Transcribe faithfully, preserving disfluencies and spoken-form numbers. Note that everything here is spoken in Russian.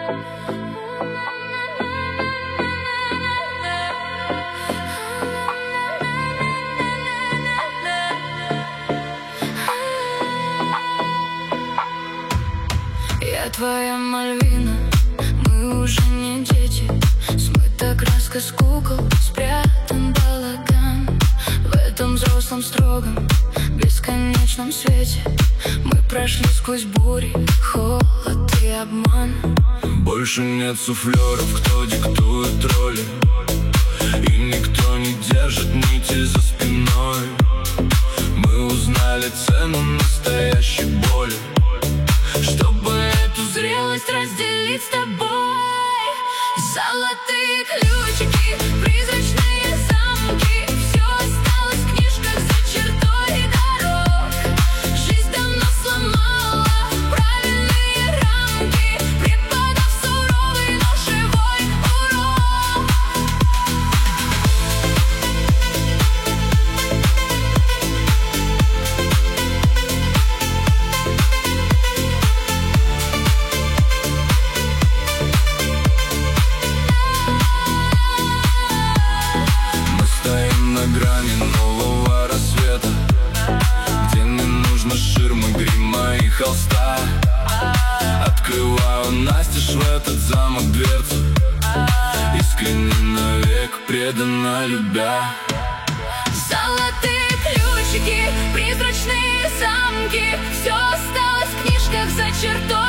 Я твоя Мальвина, мы уже не дети. Смыта краска с кукол, спрятан балаган. В этом взрослом строгом, бесконечном свете мы прошли сквозь бури, холод и обман. Больше нет суфлеров, кто диктует роли, и никто не держит нити за спиной. Мы узнали цену настоящей боли, чтобы эту зрелость разделить с тобой. Золотые ключики, призрачные замки, все осталось в книжках за чертой дорог. Жизнь давно сломала правильные рамки, преподав суровый, но живой урок. На грани нового рассвета, где не нужно ширмы, грима и холста. Открываю настежь в этот замок дверцу, искренне навек, преданно любя. Золотые ключики, призрачные замки, все осталось в книжках за чертой